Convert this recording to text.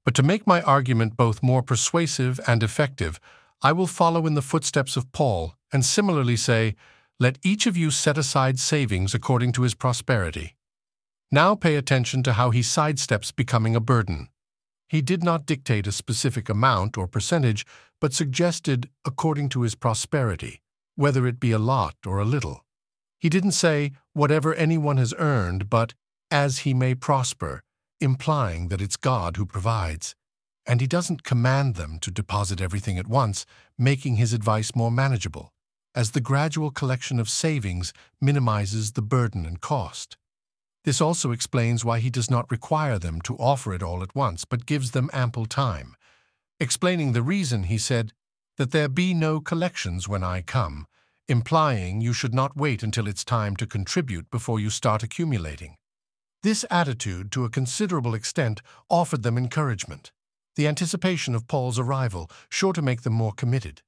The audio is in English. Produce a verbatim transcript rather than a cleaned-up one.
But to make my argument both more persuasive and effective, I will follow in the footsteps of Paul and similarly say, "Let each of you set aside savings according to his prosperity." Now pay attention to how he sidesteps becoming a burden. He did not dictate a specific amount or percentage, but suggested according to his prosperity, whether it be a lot or a little. He didn't say, "whatever anyone has earned," but "as he may prosper," implying that it's God who provides. And he doesn't command them to deposit everything at once, making his advice more manageable, as the gradual collection of savings minimizes the burden and cost. This also explains why he does not require them to offer it all at once, but gives them ample time. Explaining the reason, he said, "that there be no collections when I come," implying you should not wait until it's time to contribute before you start accumulating. This attitude, to a considerable extent, offered them encouragement. The anticipation of Paul's arrival, sure to make them more committed.